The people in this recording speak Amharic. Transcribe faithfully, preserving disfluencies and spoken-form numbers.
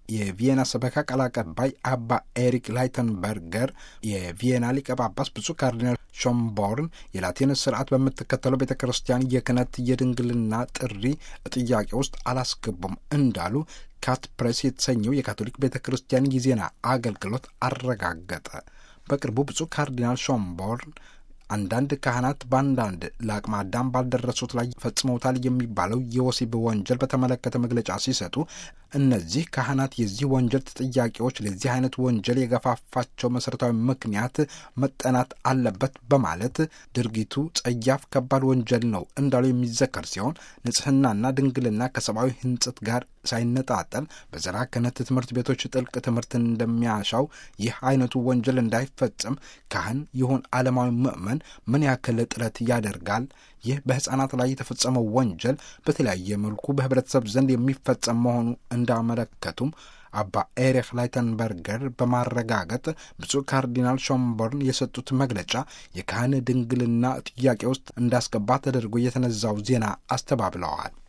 የቪየና ሰበካ ቃል አቀባይ አባ ኤሪክ ላይተንበርገር የቪየና ሊቀ ጳጳስ ብፁዕ ካርዲናል ሾምቦርን የላቲን ስርዓት በምትከተለው ቤተ ክርስቲያን የክህነት የድንግልና ጥሪ ጥያቄ ውስጥ አላስገቡም እንዳሉ ካት ፕሬስ የተሰኘው የካቶሊክ ቤተ ክርስቲያን የዜና አገልግሎት አረጋገጠ። በቅርቡ ብፁዕ ካርዲናል ሾምቦርን አንዳንድ ካህናት በአንዳንድ ለአቅመ አዳም ባልደረሱት ላይ ፈጽመውታል የሚባለው የወሲብ ወንጀል በተመለከተ መግለጫ ሲሰጡ እነዚህ ካህናት የዚህ ወንጀል ተጠያቂዎች ለዚህ አይነት ወንጀል የገፋፋቸው መሠረታዊ ምክንያት መጠናት አለበት በማለት ድርጊቱ ጸያፍ ከባድ ወንጀል ነው እንዳሉ የሚዘከር ሲሆን ንጽሕናና ድንግልና ከሰብአዊ ሕንጽት ጋር ሳይነጣጠል በዘራ ክህነት ትምህርት ቤቶች ጥልቅ ትምህርት እንደሚያሻው ይህ አይነቱ ወንጀል እንዳይፈጽም ካህን ይሁን ዓለማዊ ምእመን ምን ያክል ጥረት ያደርጋል? ይህ በሕፃናት ላይ የተፈጸመው ወንጀል በተለያየ መልኩ በህብረተሰብ ዘንድ የሚፈጸም መሆኑ እንዳመለከቱም አባ ኤሪክ ላይተንበርገር በማረጋገጥ ብፁዕ ካርዲናል ሾምቦርን የሰጡት መግለጫ የካህን ድንግልና ጥያቄ ውስጥ እንዳስገባ ተደርጎ የተነዛው ዜና አስተባብለዋል።